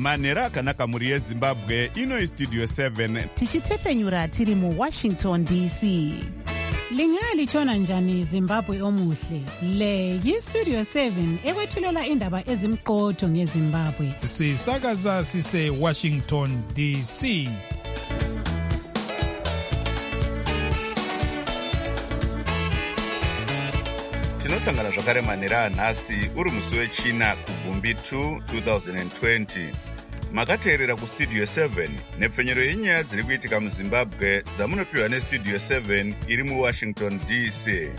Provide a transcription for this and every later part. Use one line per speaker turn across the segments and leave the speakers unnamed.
manhero akanaka mhuri yezimbabwe. Ino istudio 7
tichitefenyura tiri muWashington DC.
Lingalitshona njani Zimbabwe omuhle? Le yistudio 7 ekwethulela indaba ezimqotho ngeZimbabwe.
Sisakaza sise Washington DC.
tinosangana zvakare manhero anhasi uri musi wechina kuvhumbi 2 2020. Makateerera kustudio 7 nepfenyero yenyaya dziri kuitika muZimbabwe dzamunopiwa nestudio 7 iri muWashington DC.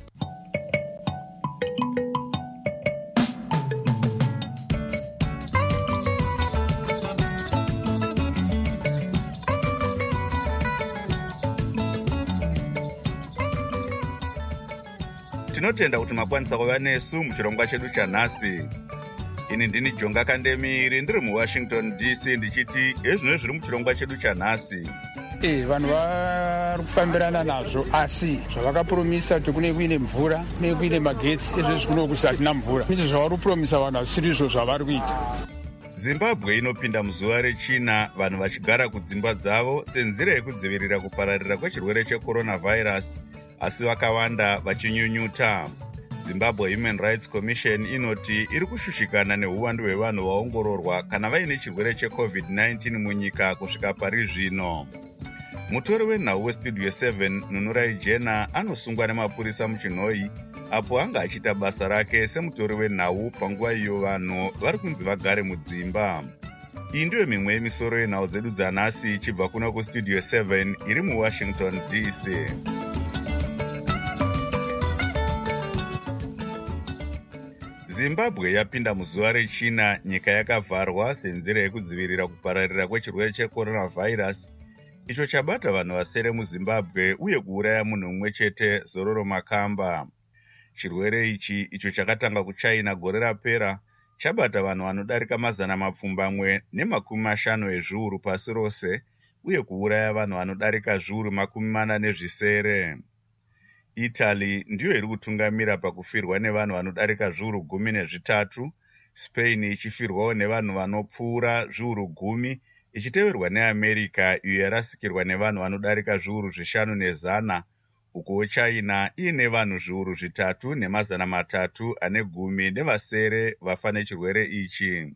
Tinotenda kuti makwanisa kuva nesu muchirongwa chedu chanhasi. Ini ndini Jonga Kandemiri ndiri muWashington DC ndichiti ezvino zviri muchirongwa chedu chanhasi.
Vanhu vari kufambirana nazvo asi zvavakapromisa kuti kune kuine mvura kune kuine magetsi ezvezvi kuno kusatina mvura. Izvo zvavari kupromisa vanhu hazvisiri izvo zvavari kuita.
Zimbabwe inopinda muzuva rechina vanhu vachigara kudzimba dzavo senzira yekudzivirira kupararira kwechirwere checoronavirus, asi vakawanda vachinyunyuta. Zimbabwe Human Rights Commission inoti iri kushushikana neuwandu hwevanhu vaongororwa kana vaine chirwere cheCovid-19 munyika kusvika pari zvino. Mutori wenhau westudio 7 Nunurai Jena anosungwa nemapurisa muchinhoi apo anga achiita basa rake semutori wenhau panguva iyo vanhu vari kunzi vagare mudzimba. Iyi ndiyo mimwe yemisoro yenhau dzedu dzanhasi ichibva kuno kustudio 7 iri muWashington DC. Zimbabwe yapinda muzuva rechina nyika yakavharwa senzira yekudzivirira kupararira kwechirwere checoronavirus icho chabata vanhu vasere muZimbabwe uye kuuraya munhu mumwe chete, Zororo Makamba. Chirwere ichi icho chakatanga kuChina gore rapera chabata vanhu vanodarika 250 ezviuru pasi rose uye kuuraya vanhu vanodarika zviuru 40. Italy ndiyo iri kutungamira pakufirwa nevanhu vanodarika zviuru 13, Spain ichifirwawo nevanhu vanopfuura zviuru 10, ichiteverwa neAmerica iyo yarasikirwa nevanhu vanodarika zviuru 500, uko China iine vanhu zviuru 3,310 nevasere vafa nechirwere ichi.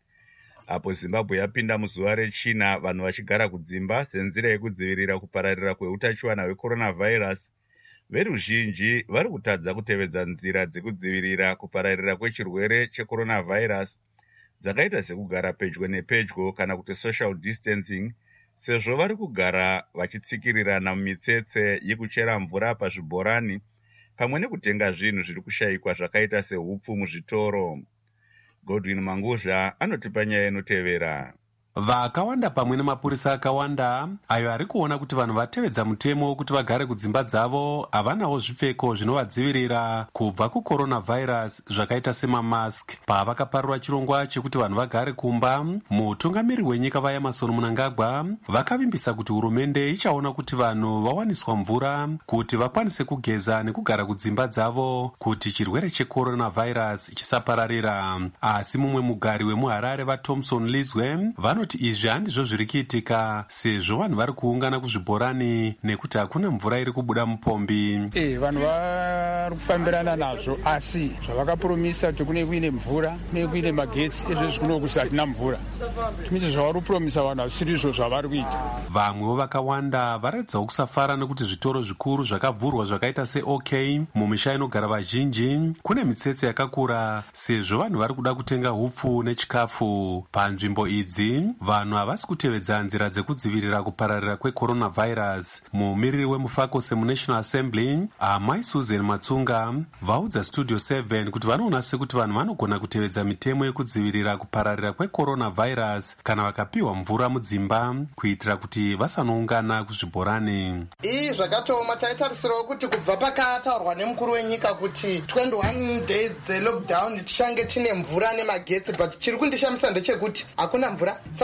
Apo Zimbabwe yapinda muzuva rechina vanhu vachigara kudzimba senzira yekudzivirira kupararira kweutachiwana hwecoronavirus, veruzhinji vari kutadza kutevedza nzira dzekudzivirira kupararira kwechirwere checoronavirus dzakaita sekugara pedyo nepedyo kana kuti social distancing, sezvo vari kugara vachitsikirirana mumitsetse yekuchera mvura pazvibhorani pamwe nekutenga zvinhu zviri kushayikwa zvakaita sehupfu muzvitoro. Godwin Manguzha anotipa nyaya inotevera.
Vakawanda pamwe nemapurisa akawanda ayo ari kuona kuti vanhu vatevedza mutemo kuti vagare kudzimba dzavo havanawo zvipfeko zvinovadzivirira kubva kucoronavirus zvakaita semamask. Pavakaparura chirongwa chekuti vanhu vagare kumba, mutungamiri wenyika vaEmmerson Mnangagwa vakavimbisa kuti hurumende ichaona kuti vanhu vawaniswa mvura kuti vakwanise kugeza nekugara kudzimba dzavo kuti chirwere checoronavirus chisapararira. Asi mumwe mugari wemuHarare vaThomson Lizwe vanoti izvi handizvo zviri kuitika sezvo vanhu vari kuungana kuzvibhorani nekuti hakuna mvura iri kubuda mupombi.
Vanhu vari kufambirana nazvo asi zvavakapromisa kuti kune kuine mvura kune kuine magetsi ezvezvi kuno kusatina mvura. Tumiti zvavari kupromisa vanhu hazvisiri izvo zvavari kuita.
Vamwewo vakawanda varatidzawo kusafara nekuti zvitoro zvikuru zvakavhurwa zvakaita seOK mumisha inogara vazhinji kune mitsetse yakakura sezvo vanhu vari kuda kutenga hupfu nechikafu. Panzvimbo idzi vanhu havasi kutevedza nzira dzekudzivirira kupararira kwecoronavirus. Mumiriri wemufako semuNational Assembly Amai Susan Matsunga vaudza Studio 7 kuti vanoona sekuti vanhu vanogona kutevedza mitemo yekudzivirira kupararira kwecoronavirus kana vakapiwa mvura mudzimba kuitira kuti vasanoungana kuzvibhorani.
Zvakatoma taitarisirawo kuti kubva pakataurwa nemukuru wenyika kuti 21 days dzelockdown tichange tine mvura nemagetsi, but chiri kundishamisa ndechekuti hakuna mvura.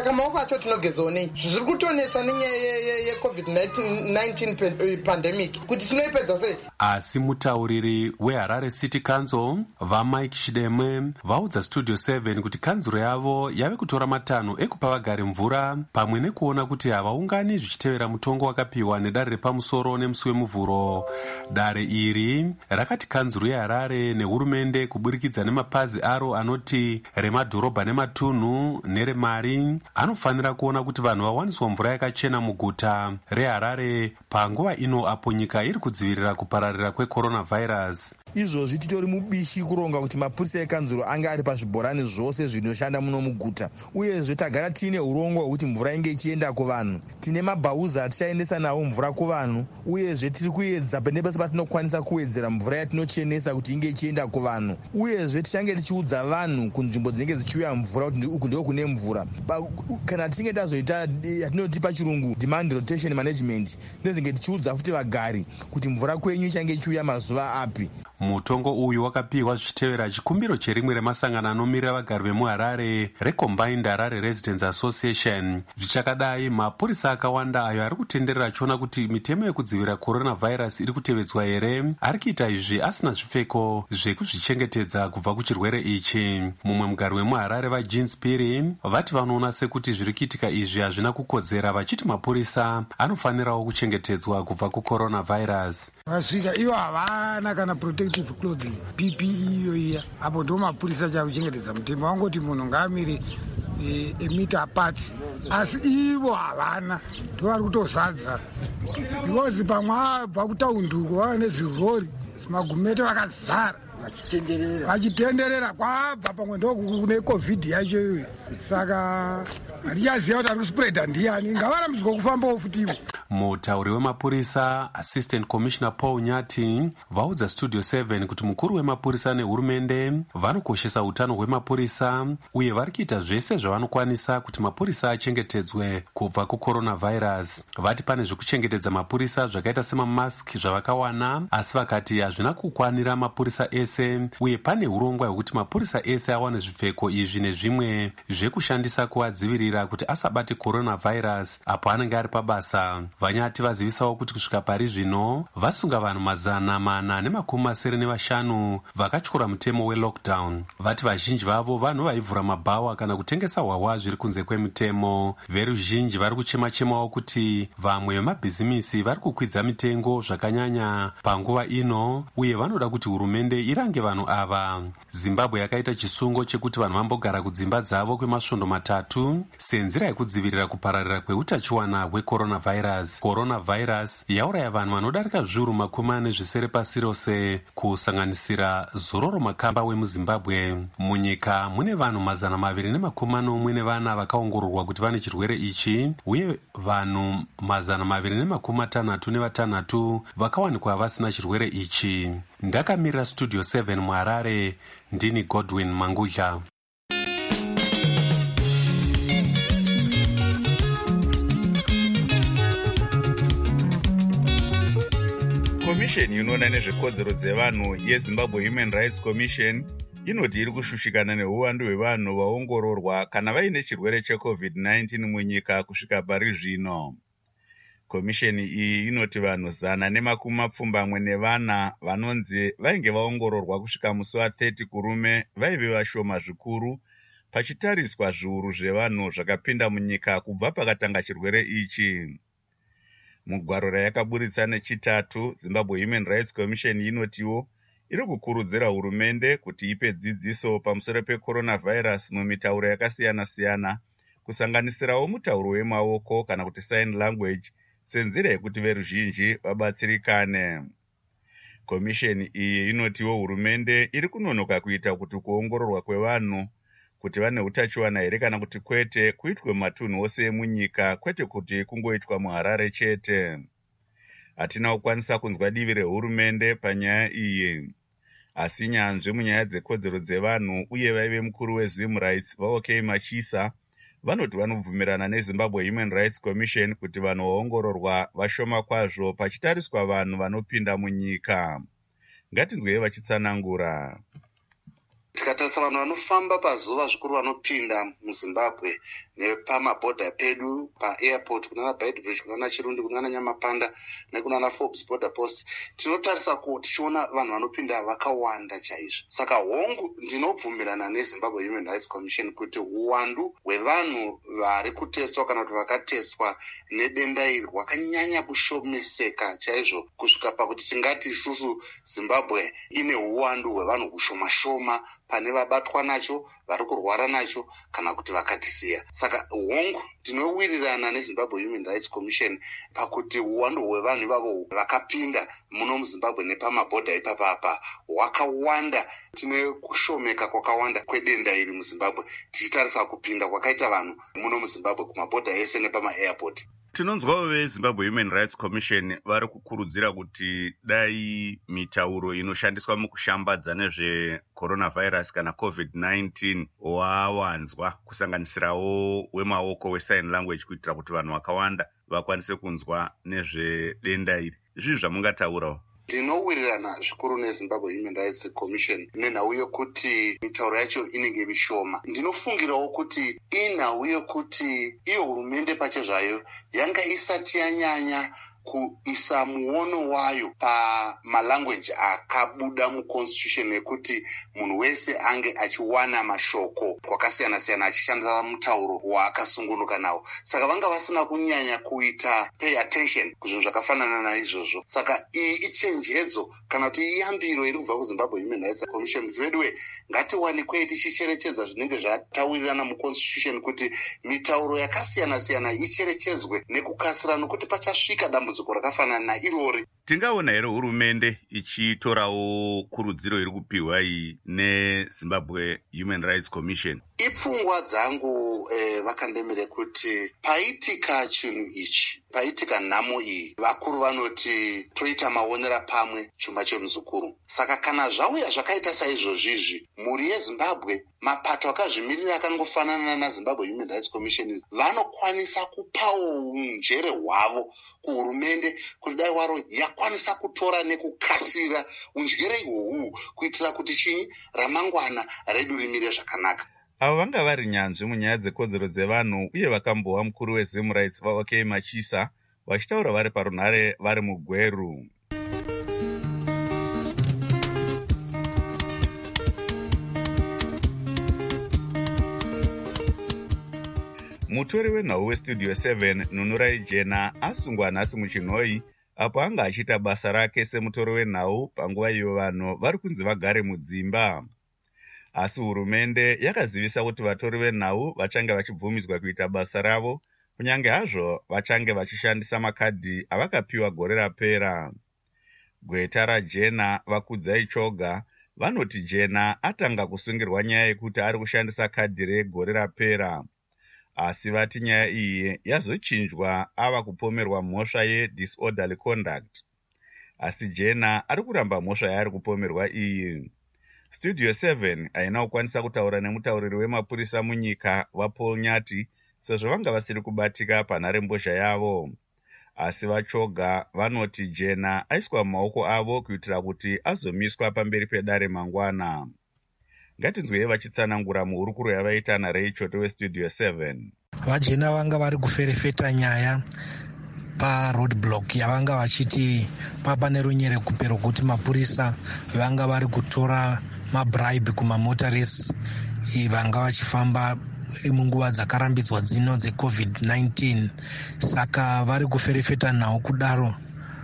saka maoko acho tinogezawo nei? Zviri kutonetsa nenyaya yeCovid-19 pandemic kuti tinoipedza sei?
Asi mutauriri weHarare City Council vaMike Chidemwe vaudza Studio 7 kuti kanzuro yavo yave kutora matanho ekupa vagari mvura pamwe nekuona kuti havaungani zvichitevera mutongo wakapiwa nedare repamusoro nemusi wemuvhuro. Dare iri rakati kanzuro yeHarare nehurumende kuburikidza nemapazi aro anoti remadhorobha nematunhu neremari anofanira kuona kuti vanhu vawaniswa mvura yakachena muguta reHarare panguva ino apo nyika iri kudzivirira kupararira kwecoronavirus.
Izvozvi titori mubishi kuronga kuti mapurisa ekanzuro ange ari pazvibhorani zvose zvinoshanda muno muguta, uyezve tagara tiine urongwa hwekuti mvura inge ichienda kuvanhu. Tine mabhauza atichaendesa nawo mvura kuvanhu, uyezve tiri kuedza nepese patinokwanisa kuwedzera mvura yatinochenesa kuti inge ichienda kuvanhu, uyezve tichange tichiudza vanhu kunzvimbo dzinenge dzichiuya mvura kuti uku ndiko kune mvura. Kana tichinge tazoita yatinoti pachirungu demand rotation management, ndezenge tichiudza futi vagari kuti mvura kwenyu ichange ichiuya mazuva api.
Mutongo uyu wakapiwa zvichitevera chikumbiro cherimwe remasangano anomirira vagari vemuHarare reCombined Harare Residents Association. Zvichakadai, mapurisa akawanda ayo ari kutenderera achiona kuti mitemo yekudzivirira coronavirus iri kutevedzwa here ari kuita izvi asina zvipfeko zvekuzvichengetedza kubva kuchirwere ichi. Mumwe mugari wemuHarare vaJean Spiri vati vanoona sekuti zviri kuitika izvi hazvina kukodzera, vachiti mapurisa anofanirawo kuchengetedzwa kubva kucoronavirus.
Vasvika ivo havana kana protective clothing, PPE iyo iya, apo ndo mapurisa chakuchengetedza mutemo. Wangoti munhu ngaamire emita apart, asi ivo havana, ndo vari kutozadza because pamwe abva kutaunduko vava nezvirori magumete vakazara vachitenderera kwabva pamwe ndo kune covid yacho iyoyo. Saka hatichaziva kuti ari kuspreada ndiani, ngavarambidzwa kufambawo futivo.
Mutauri wemapurisa Assistant Commissioner Paul Nyati vaudza Studio 7 kuti mukuru wemapurisa nehurumende vanokoshesa utano hwemapurisa uye vari kuita zvese zvavanokwanisa kuti mapurisa achengetedzwe kubva kucoronavirus. Vati pane zvekuchengetedza mapurisa zvakaita semamask zvavakawana, asi vakati hazvina kukwanira mapurisa ese, uye pane urongwa hwekuti mapurisa ese awane zvipfeko izvi nezvimwe zvekushandisa kuadzivirira kuti asabate coronavirus apo anenge ari pabasa. Vanyati vazivisawo kuti kusvika pari zvino vasunga vanhu 495 vakatyora mutemo welockdown. Vati vazhinji vavo vanhu vaivhura mabhawa kana kutengesa hwahwa zviri kunze kwemutemo. Veruzhinji vari kuchema-chemawo kuti vamwe vemabhizimisi vari kukwidza mitengo zvakanyanya panguva ino, uye vanoda kuti hurumende irange vanhu ava. Zimbabwe yakaita chisungo chekuti vanhu vambogara kudzimba dzavo kwemasvondo 3 senzira yekudzivirira kupararira kweutachiwana hwecoronavirus. Coronavirus yauraya vanhu vanodarika zviuru 40 pasi rose, kusanganisira Zororo Makamba wemuZimbabwe. Munyika mune vanhu 240 vakaongororwa kuti vane chirwere ichi, uye vanhu 266 vakawanikwa vasina chirwere ichi. Ndakamirira Studio 7 muHarare, ndini Godwin Mangudla.
Komisheni inoona nezvekodzero dzevanhu yeZimbabwe Human Rights Commission inoti iri kushushikana neuwandu hwevanhu vaongororwa kana vaine chirwere cheCovid-19 munyika kusvika pari zvino. Komisheni iyi inoti vanhu 124 vanonzi vainge vaongororwa kusvika musi wa30 kurume vaive vashoma zvikuru pachitariswa zviuru zvevanhu zvakapinda munyika kubva pakatanga chirwere ichi. Mugwaro rayakaburitsa nechitatu, Zimbabwe Human Rights Commission inotiwo iri kukurudzira hurumende kuti ipe dzidziso pamusoro pecoronavirus mumitauro yakasiyana-siyana, kusanganisirawo mutauro wemaoko kana kuti sign language, senzira yekuti veruzhinji vabatsirikane. Komisheni iyi inotiwo hurumende iri kunonoka kuita kuti kuongororwa kwevanhu kuti vane utachiwana here kana kuti kwete kuitwe matunhu ose emunyika, kwete kuti kungoitwa muHarare chete. Hatina kukwanisa kunzwa divi rehurumende panyaya iyi, asi nyanzvi munyaya dzekodzero dzevanhu uye vaive mukuru weZim Rights vaOK Machisa vanoti vanobvumirana neZimbabwe Human Rights Commission kuti vanhu vaongororwa vashoma kwazvo pachitariswa vanhu vanopinda munyika. Ngatinzwei vachitsanangura.
Tikatarisa vanhu vanofamba pazuva zvikuru vanopinda muZimbabwe nepamabhodha pedu paairport kunana Beitbridge, kunana Chirundi, kunana Nyamapanda nekunana Forbes border post, tinotarisa kuti tichiona vanhu vanopinda vakawanda chaizvo. Saka hongu ndinobvumirana neZimbabwe Human Rights Commission kuti uwandu hwevanhu vari kuteswa kana kuti vakateswa nedenda iri hwakanyanya kushomeseka chaizvo kusvika pakuti tingati isusu Zimbabwe ine uwandu hwevanhu hushoma-shoma pane vabatwa nacho, vari kurwara nacho kana kuti vakatisiya. Saka hongu tinowirirana neZimbabwe Human Rights Commission pakuti uwandu hwevanhu ivavo vakapinda muno muZimbabwe nepamabhodha ipapapa hwakawanda. Tine kushomeka kwakawanda kwedenda iri muZimbabwe tichitarisa kupinda kwakaita vanhu muno muZimbabwe kumabhodha ese nepama-airport.
Tinonzwawo veZimbabwe Human Rights Commission vari kukurudzira kuti dai mitauro inoshandiswa mukushambadza nezvecoronavirus kana COVID-19 wawanzwa, kusanganisirawo wemaoko wesign language, kuitira kuti vanhu vakawanda vakwanise kunzwa nezvedenda iri. Izvi zvamungataurawo?
Ndinowirirana zvikuru neZimbabwe Human Rights Commission nenhau yokuti mitauro yacho inenge mishoma. Ndinofungirawo kuti inhau yokuti iyo hurumende pachezvayo yanga isati yanyanya kuisa muono wayo pamalanguage akabuda muconstitution yekuti munhu wese ange achiwana mashoko kwakasiyana-siyana achishandisa mutauro waakasungunuka nawo. Saka vanga vasina kunyanya kuita pay attention kuzvinhu zvakafanana naizvozvo. Saka iyi ichenjedzo kana kuti iyambiro iri kubva kuZimbabwe Human Rights Commission. Vedwe ngatiwanikwe tichicherechedza zvinenge zvatawirirana muconstitution kuti mitauro yakasiyana-siyana icherechedzwe nekukasira, nokuti pachasvika dambudziko rakafanana nairori.
Tingaona here hurumende ichitorawo kurudziro iri kupiwa iyi neZimbabwe Human Rights Commission?
Ipfungwa dzangu vakandemere kuti paitika chinhu ichi, paitika nhamo iyi, vakuru vanoti toita maonera pamwe chuma chemuzukuru. Saka kana zvauya zvakaita saizvozvizvi, mhuri yeZimbabwe, mapato akazvimirira akangofanana naZimbabwe Human Rights Commission vanokwanisa kupawo njere hwavo kuhurumende kuti dai waro yakwanisa kutora nekukasira unjere ihwohwu kuitira kuti chinyi ramangwana redu rimire zvakanaka.
Ava vanga vari nyanzvi munyaya dzekodzero dzevanhu uye vakambova mukuru weZim Rights vaOK Machisa vachitaura vari parunhare vari muGweru. Mutori wenhau weStudio 7 Nunurai Jena asungwa nhasi muchinhoi apo anga achiita basa rake semutori wenhau panguva iyo vanhu vari kunzi vagare mudzimba. Asi hurumende yakazivisa kuti vatori venhau vachange vachibvumidzwa kuita basa ravo kunyange hazvo vachange vachishandisa makadhi avakapiwa gore rapera. Gweta raJena Vakudzai Choga vanoti Jena atanga kusungirwa nyaya yekuti ari kushandisa kadhi regore rapera. Asi vati nyaya iyi yazochinjwa ava kupomerwa mhosva ye-disorderly conduct. Asi Jena ari kuramba mhosva yaari kupomerwa iyi. Studio 7 haina kukwanisa kutaura nemutauriri wemapurisa munyika vaPaul Nyati sezvo vanga vasiri kubatika panharembozha yavo. Asi vaChoga vanoti Jena aiswa mumaoko avo kuitira kuti azomiswa pamberi pedare mangwana. Ngatinzwei vachitsanangura muhurukuro yavaita naRay Choto weStudio 7.
VaJena vanga vari kuferefeta nyaya paroadblock yavanga vachiti papa nerunyere kupero kuti mapurisa vanga vari kutora mabribe kumamotaris vanga vachifamba munguva dzakarambidzwa dzino dzeCovid-19. Saka vari kuferefeta nhau kudaro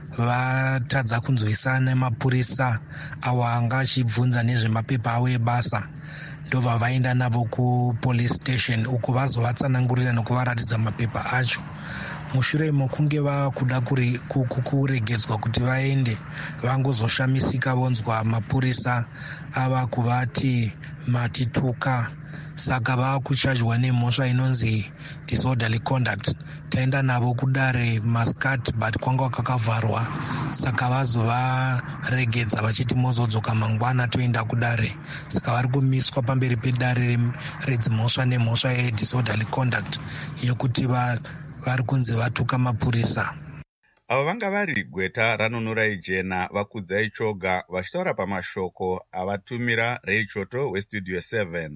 vatadza kunzwisana nemapurisa awo anga achibvunza nezvemapepa avo ebasa. Ndobva vaenda navo kupolice station uko vazovatsanangurira nekuvaratidza mapepa acho. Mushure mokunge vakuda kuregedzwa kuti vaende, vangozoshamisika vonzwa mapurisa ava kuvati matituka. Saka vakuchajwa nemhosva inonzi disorderly conduct. Taenda navo kudare Muscat but kwanga kakavharwa. Saka vazovaregedza vachiti mozodzoka mangwana toenda kudare. Saka vari kumiswa pamberi pedare redzimhosva nemhosva ye-disorderly conduct yokuti vari kunzi vatuka mapurisa.
ava vanga vari Gweta Ranunurai Jena vakudzai Choga vachitaura pamashoko avatumira Ray Choto weStudio 7.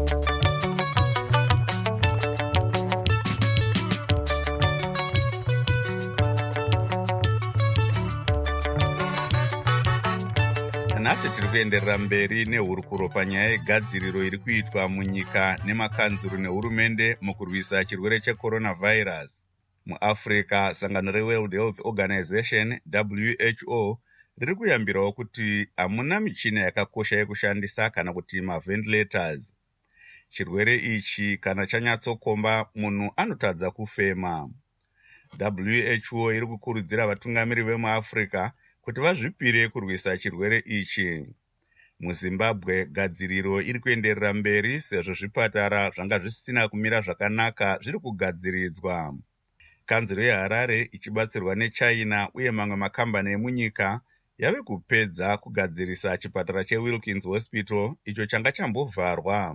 Nhasi tiri kuenderera mberi nehurukuro panyaya yegadziriro iri kuitwa munyika nemakanzuru nehurumende mukurwisa chirwere checoronavirus. MuAfrica, sangano reWorld Health Organization WHO riri kuyambirawo kuti hamuna michina yakakosha yekushandisa kana kuti maventilators. Chirwere ichi kana chanyatsokomba munhu anotadza kufema. WHO iri kukurudzira vatungamiri vemuAfrica kuti vazvipire kurwisa chirwere ichi. MuZimbabwe, gadziriro iri kuenderera mberi sezvo zvipatara zvanga zvisina kumira zvakanaka zviri kugadziridzwa. Kanzuro yeHarare ichibatsirwa neChina uye mamwe makambani emunyika yave kupedza kugadzirisa chipatara cheWilkins Hospital icho changa chambovharwa.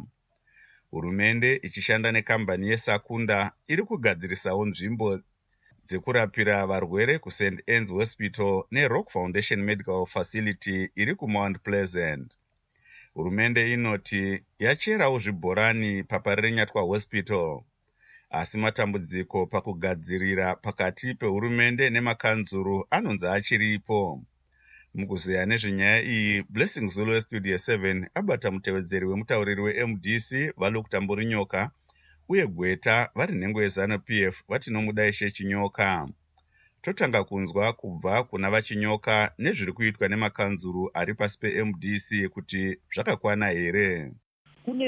Hurumende ichishanda nekambani yeSakunda iri kugadzirisawo nzvimbo dzekurapira varwere kuSt Anne's Hospital neRock Foundation Medical Facility iri kuMount Pleasant. Hurumende inoti yacherawo zvibhorani paParirenyatwa Hospital. Asi matambudziko pakugadzirira pakati pehurumende nemakanzuru anonzi achiripo. Mukuzeya nezvenyaya iyi, Blessing Zulu weStudio 7 abata mutevedzeri wemutauriri weMDC vaLukutamburi Nyoka uye Gweta vari nhengo yeZANU-PF vatinomuda Ishe Chinyoka. Totanga kunzwa kubva kuna vaChinyoka nezviri kuitwa nemakanzuru ari pasi peMDC kuti zvakakwana here.
Kune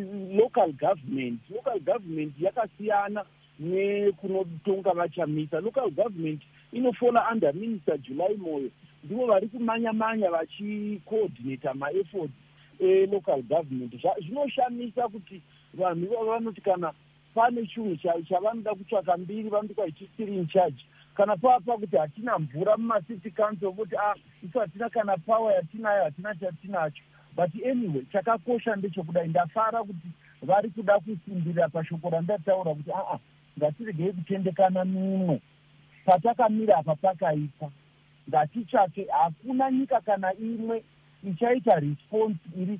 local government yakasiyana nekunotonga vachamisa. Local government inofona under Minister July Moyo, ndivo vari kumanya-manya vachicoordinata maefforts local government. Zvinoshamisa kuti vanhu vanoti kana pane chinhu chavanoda kutsvaka mbiri vanoti kwaitisiri in charge. Kana papa kuti hatina mvura mumasiti council kuti isu hatina kana power yatinayo hatina chatinacho. But anyway, chakakosha ndechokudai ndafara kuti vari kuda kusimbirira pashoko randataura kuti ngatiregei kutendekana mumwe. Patakamira apa pakaipa. Ngatitsvake, hakuna nyika kana imwe ichaita response iri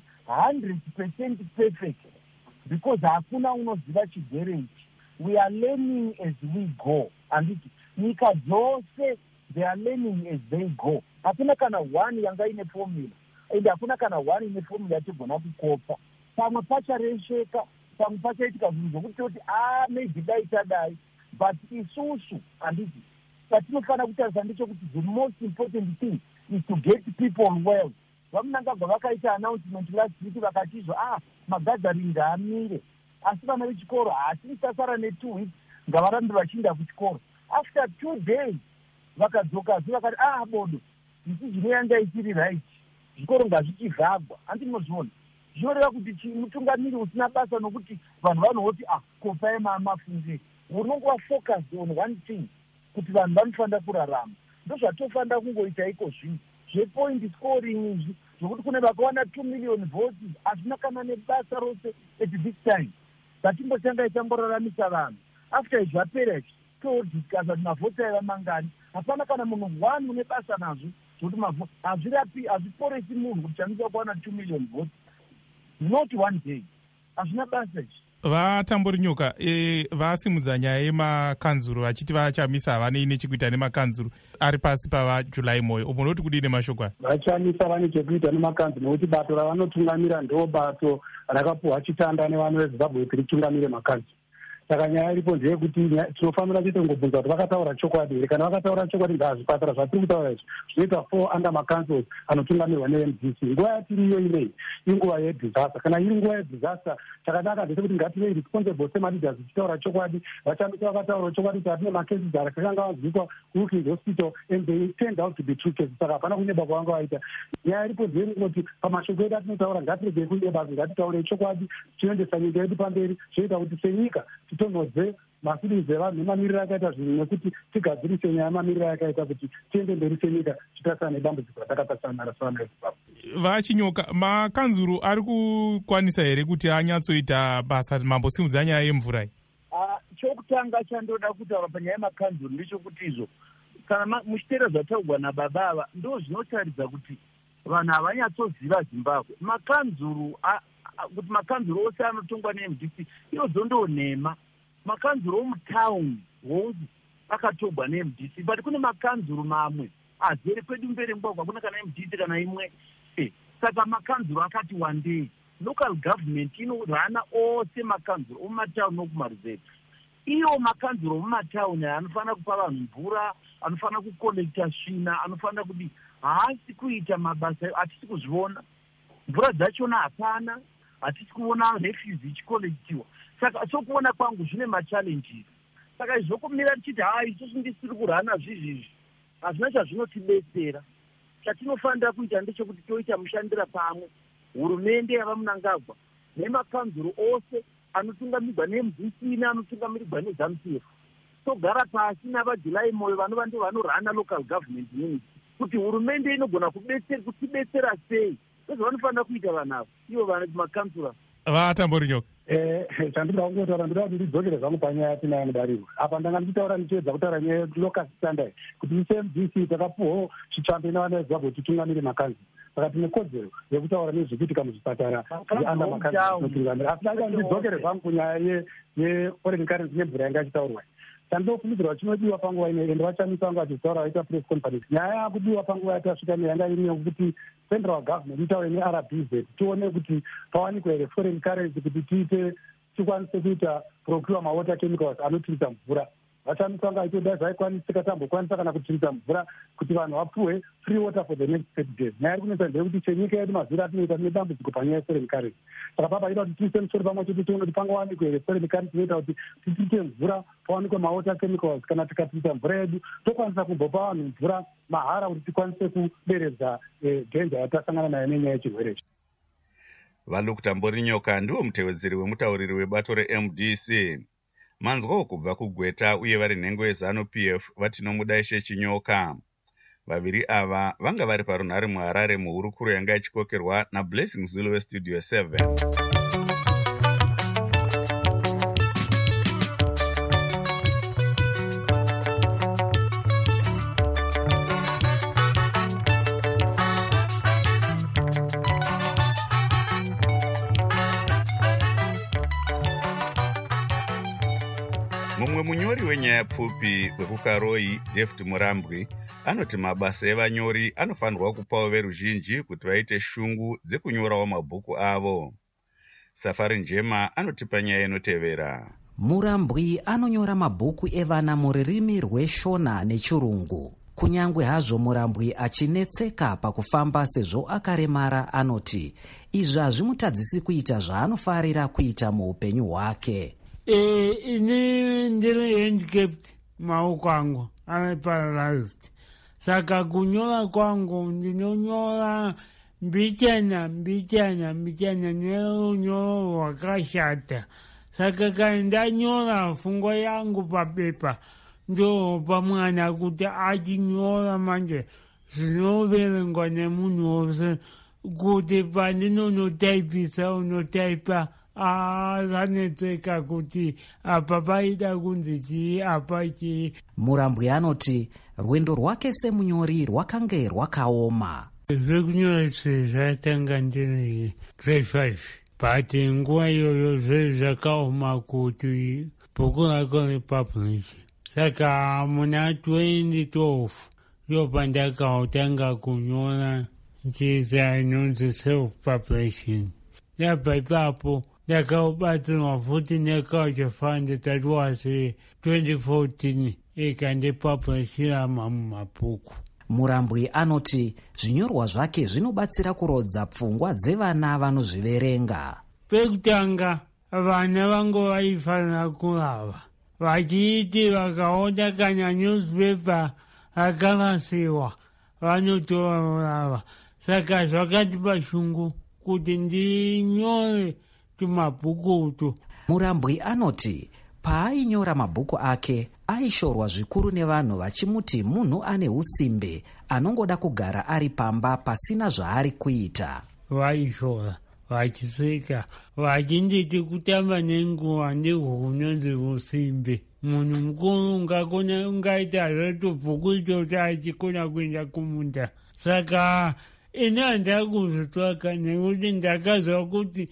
100% perfect. Because hakuna unoziva chigere ichi. We are learning as we go. Anditi, nyika dzose, they are learning as they go. Hakuna kana one yanga ine formula. Ende hakuna kana one ine formula yatigona kukopa. Pamwe pacharesheka, pamwe pachaitika zvinhu zvokuti toti maybe dai tadai. But isusu, anditi, patinofana kutarisa ndechekuti the most important thing is to get people well. Vamunangagwa vakaita announcement last week vakatizvo magathering amire. Asi vana vechikoro tisasara ne2 weeks ngavarambe vachienda kuchikoro. After 2 days vakadzokazve vakati bodo decision yanga ichiri right. Zvikoro ngazvichivhagwa. Andinozviona zvinoreva kuti mutungamiri usina basa nokuti vanhu vanoti kopai mafungiro. Unongova focused on one thing kuti vanhu vanofanira kurarama. Ndozvatofanira kungoita iko zvino zvepoint scoring izvi zvokuti kune vakawana 2 million votes hazvina kana nebasa rose at this time. Ngatimbotanga tamboraramisa vanhu. After zvapera izvi todiscussa kuti mavhoti aiva mangani. Hapana kana munhu one une basa nazvo zvokuti hazviporesi munhu kuti chanisa kuwana 2 million votes. Not one day. Hazvina basa izvi.
Vatamburi Nyoka, vasimudza nyaya yemakanzuru vachiti vachamisa havane nechekuita nemakanzuru ari pasi pavaJuly Moyo. Munoti kudini mashoko aya?
Vachamisa vane chekuita nemakanzuru nokuti bato ravanotungamira ndo bato rakapuhwa chitanda nevanhu veZimbabwe kuti ritungamire makanzuru. Saka nyaya iripo ndeyekuti tinofanira kuita ngobvunza kuti vakataura chokwadi here. Kana vakataura chokwadi ngazvipatara zvatiri kutaura izvi zvinoita 4 under macouncils anotungamirwa neMDC. Nguva yatiriyo inei inguva yedisaster. Kana iri nguva yedisaster chakanaka ndechekuti ngative responsible semaleaders tichitaura chokwadi. Vachamisa vakataura chokwadi kuti hatine macases akanga vanzwikwa kuWilkins Hospital and they turned out to be true cases. Saka hapana kunyeba kwavanga vaita. Nyaya iripo ndeyekuti pamashoko edu atinotaura ngatiregei kunyeba, ngatitaure chokwadi chinoendesa nyika yedu pamberi zvinoita kuti senyika titonhodze mafilings evanhu nemamiriro akaita zvinhu nekuti tigadzirise nyaya mamiriro yakaita kuti tiende mberi senyika titasana nedambudziko ratakatasana naro savana veZimbabwe.
VaChinyoka, makanzuru ari kukwanisa here kuti anyatsoita basa mambosimudza nyaya yemvura iyi?
Chokutanga chandoda kutaura panyaya yemakanzuru ndechekuti izvo kana muchiteera zvataurwa nababa ava ndo zvinotaridza kuti vanhu havanyatsoziva zimbabwe. Makanzuru kuti makanzuro ose anotongwa neMDC iyodzo ndonhema. Makanzuro omutaundi hongu akatogwa neMDC, but kune makanzuro mamwe azere kwedu mberi ngwagwa kuna kana MDC kana imwe. Saka makanzuro akati wandei local government inorana ose makanzuro omumatauni nokumaruzevha. Iyo makanzuro omumatauni anofanira kupa vanhu mvura, anofanira kukolekta svina, anofanira kuti haasi kuita mabasa, hatisi kuzviona mvura dzachona hapana, hatisi kuona refuse ichikolektiwa. Saka sokuona kwangu zvine machallenges. Saka izvokumira tichiti isusu ndisiri kurana zvizvizvi hazvina chazvinotibetsera. Chatinofanira kuita ndechekuti toita mushandira pamwe, hurumende yava Mnangagwa nemakanzuro ose anotungamirirwa neMDC neanotungamirirwa neZANU-PF, togara pasi navaJulai Moyo vanova ndo vanorana local government unit kuti hurumende inogona kutibetsera sei. Ndizvo vanofanira kuita vanhu ava, ivo makanzuro.
Vatambori Nyoka.
Chandinoda kungotaura ndoda kuti ndidzokere zvangu panyaya yatinayo mudariro. Apa ndanga ndichitaura ndichiedza kutaura nyaya yelocal standard kuti seMDC takapuwawo chitsvambe nevana veZimbabwe kuti titungamire makanzuro. Saka tine kodzero yekutaura nezvekuitika muzvipatara zveanda makanzuro anotungamira. Asi danga ndidzokere zvangu kunyaya yeforeign currency nemvura yanga ichitaurwa. Chandinofungidzirwa chinodiwa panguva ino ende vachamisa vangu vachitaura vaita press conference. Nyaya yakudiwa panguva yatasvika neyanga iriyo kuti central government itaure neRBZ tione kuti pawanikwa here foreign currency kuti tikwanise kuita procure mawater chemicals anotirisa mvura. Vachamisa vangu vaitoda zvaikwanisika tambokwanisa kana kutirisa mvura kuti vanhu vapuwe free water for the next 30 days. Nyaya iri kunetsa ndeyekuti chenyika yedu mazuviro atinoita tine dambudziko panyaya yeforeign currency. Saka papa ida kuti tiise musoro pamwe chete tione kuti pangawanikwa here foreign currency inoita kuti titiite mvura, pawanikwe mawater chemicals. Kana tikatirisa mvura yedu tokwanisa kumbopa vanhu mvura mahara kuti tikwanise kuderedza dhenja yatasangana nayo nenyaya yechirwere ichi.
Valukutambori Nyoka ndiwo mutevedzeri wemutauriri webato reMDC. Manzwawo kubva kuGweta uye vari nhengo yeZANU-PF vatinomuda Ishe Chinyoka. Vaviri ava vanga vari parunhare muHarare muhurukuro yanga ichikokerwa naBlessing Zulu weStudio 7. Mumwe munyori wenyaya pfupi wekukaroi David Murambwi anoti mabasa evanyori anofanirwa kupawo veruzhinji kuti vaite shungu dzekunyorawo mabhuku avo. Safari Njema anotipa nyaya inotevera.
Murambwi anonyora mabhuku evana muririmi rweShona nechirungu. Kunyangwe hazvo Murambwi achinetseka pakufamba sezvo akaremara, anoti izvi hazvimutadzisi kuita zvaanofarira kuita muupenyu hwake.
Ini ndiri handicapped, maoko angu ane paralyzed. Saka kunyora kwangu ndinonyora mbichana nerunyoro rwakashata. Saka kana ndanyora pfungwa yangu papepa ndo pamwana kuti achinyora manje zvinoverengwa nemunhu wose kuti pandinonotaipisa unotaipa zanetseka kuti apa paida kunzi chii apa chii.
Murambwi anoti rwendo rwake semunyori rwakange rwakaoma.
Zvekunyora zvatanga ndiri grade 5 but nguva iyoyo zvakaoma kuti bhuku rako republish. Saka muna 2012 yopandakautanga kunyora chiza inonzi self-publishing. Yabva ipapo ndakaubatsirwa futi nekauchafund that was 2014 ikandipublishira mamwe mabhuku.
Murambwi anoti zvinyorwa zvake zvinobatsira kurodza pfungwa dzevana vanozviverenga.
Pekutanga vana vangu vaifanira kurava vachiiti vakaona kana newspaper akarasiwa vanotora vorava. Saka zvakatipa shungu kuti ndinyore tumabhuku utu.
Murambwi anoti paainyora mabhuku ake aishorwa zvikuru nevanhu vachimuti munhu ane usimbe anongoda kugara ari pamba pasina zvaari kuita.
Vaishora vachiseka vachinditi kutamba nenguva ndihwo kunonzi usimbe. munhu mukuru ungaita zvetobhuku itoti achikona kuenda kumunda. Saka ini handida kuzotsvaka nekuti ndakazwa kuti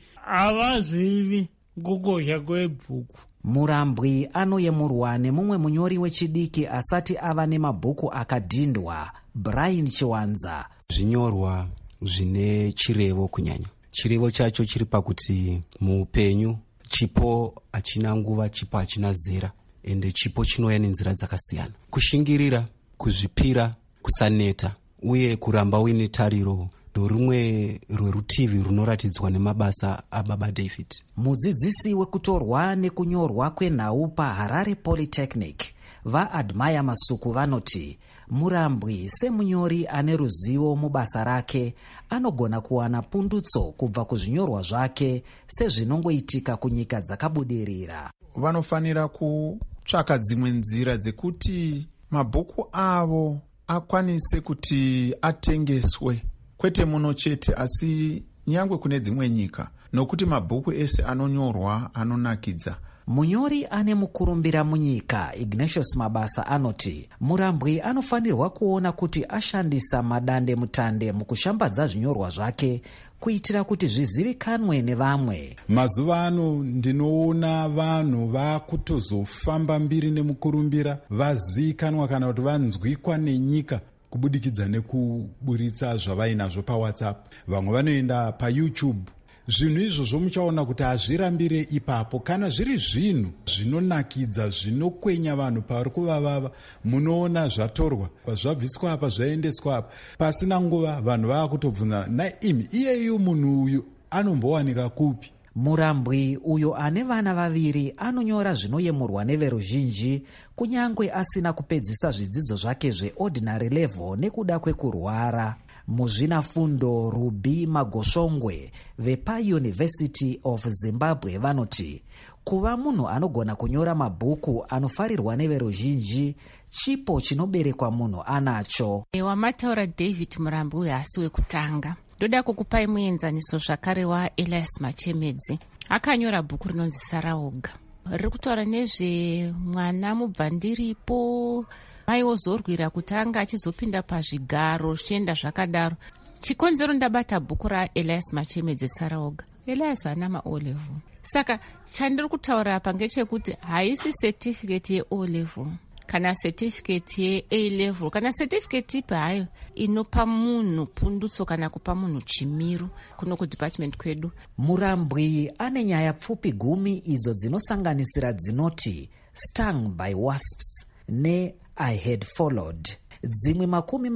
havazivi kukosha kwebhuku.
Murambwi anoyemurwa nemumwe munyori wechidiki asati ava nemabhuku akadhindwa, Brian Chiwanza.
Zvinyorwa zvine chirevo kunyanya. Chirevo chacho chiri pakuti muupenyu chipo hachina nguva, chipo hachina zera, ende chipo chinouya nenzira dzakasiyana. Kushingirira, kuzvipira, kusaneta uye kuramba uine tariro ndorumwe rwerutivi runoratidzwa nemabasa aBaba David.
Mudzidzisi wekutorwa nekunyorwa kwenhau paHarare Polytechnic, vaAdmire Masuku vanoti Murambwi semunyori ane ruzivo mubasa rake anogona kuwana pundutso kubva kuzvinyorwa zvake sezvinongoitika kunyika dzakabudirira.
Vanofanira kutsvaka dzimwe nzira dzekuti mabhuku avo akwanise kuti atengeswe, kwete muno chete asi nyangwe kune dzimwe nyika, nokuti mabhuku ese anonyorwa anonakidza.
Munyori ane mukurumbira munyika Ignatius Mabasa anoti Murambwi anofanirwa kuona kuti ashandisa madande mutande mukushambadza zvinyorwa zvake kuitira kuti zvizivikanwe nevamwe.
Mazuva ano ndinoona vanhu vakutozofamba mbiri nemukurumbira vazikanwa kana kuti vanzwikwa nenyika kubudikidza nekuburitsa zvavainazvo paWhatsApp. Vamwe vanoenda paYouTube. Zvinhu izvozvo muchaona kuti hazvirambire ipapo. Kana zviri zvinhu zvinonakidza, zvinokwenya vanhu pavari kuvavava, munoona zvatorwa, zvabviswa apa, zvaendeswa apa. Pasina nguva vanhu vakutobvunzana, naimi iyeyu munhu uyu anombowanika kupi?
Murambwi uyo ane vana vaviri anonyora zvinoyemurwa neveruzhinji kunyangwe asina kupedzisa zvidzidzo zvake zveordinary level nekuda kwekurwara. Muzvinafundo Ruby Magosongwe vepaUniversity of Zimbabwe vanoti kuva munhu anogona kunyora mabhuku anofarirwa neveruzhinji chipo chinoberekwa munhu anacho.
Wamataura David Murambwi hasi wekutanga. Ndoda kukupai muenzaniso zvakare waElias Machemedzi. Akanyora bhuku rinonzi Saraoga. Riri kutaura nezvemwana mubvandiripo maizorwira kutanga achizopinda pazvigaro zvichienda zvakadaro. Chikonzero ndabata bhuku raElias Machemedzi Saraoga. Elias hana maO-level. Saka chandiri kutaura apa ngechekuti haisi certificate yeO-level kana certificate yeA-level kana certificate ipi hayo inopa munhu pundutso kana kupa munhu chimiro kuno kudepartment kwedu.
Murambwi ane nyaya pfupi 10 idzo dzinosanganisira dzinoti Stung by Wasps ne I Had Followed. Dzimwe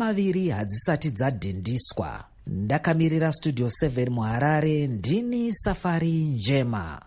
20 hadzisati dzadhindiswa. Ndakamirira Studio 7 muHarare, ndini Safari Njema.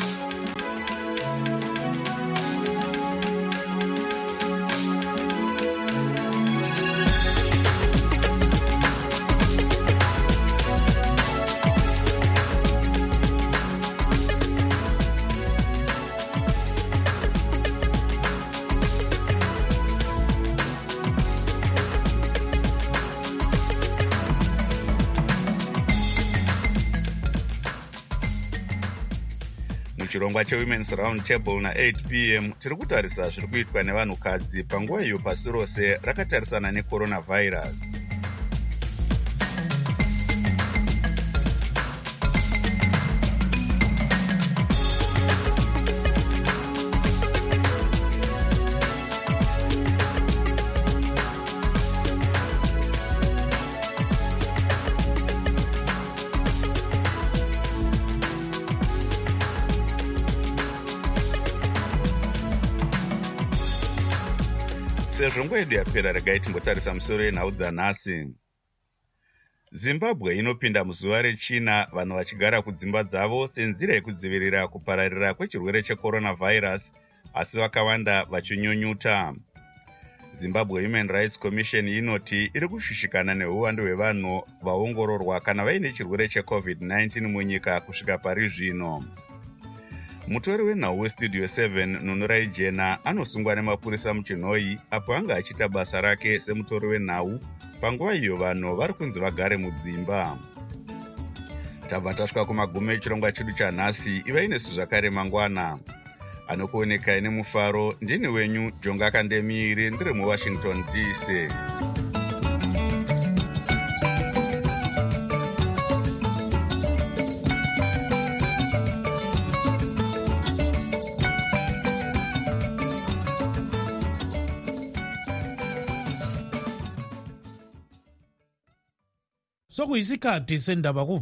Muchirongwa cheWomen's Round Table na8 p.m. tiri kutarisa zviri kuitwa nevanhukadzi panguva iyo pasi rose rakatarisana necoronavirus. Sezvo nguva yedu yapera, regai timbotarisa musoro yenhau dzanhasi. Zimbabwe inopinda muzuva rechina vanhu vachigara kudzimba dzavo senzira yekudzivirira kupararira kwechirwere checoronavirus, asi vakawanda vachinyunyuta. Zimbabwe Human Rights Commission inoti iri kushushikana neuwandu hwevanhu vaongororwa kana vaine chirwere cheCovid-19 munyika kusvika pari zvino. Mutori wenhau weStudio 7 Nunurai Jena anosungwa nemapurisa muChinoi apo anga achiita basa rake semutori wenhau panguva iyo vanhu vari kunzi vagare mudzimba. Tabva tasvika kumagumo echirongwa chedu chanhasi. Ivai nesu zvakare mangwana. anokuonekai nemufaro. Ndini wenyu Jonga Kandemiri, ndiri muWashington DC.
Sokuyisikhathi sendaba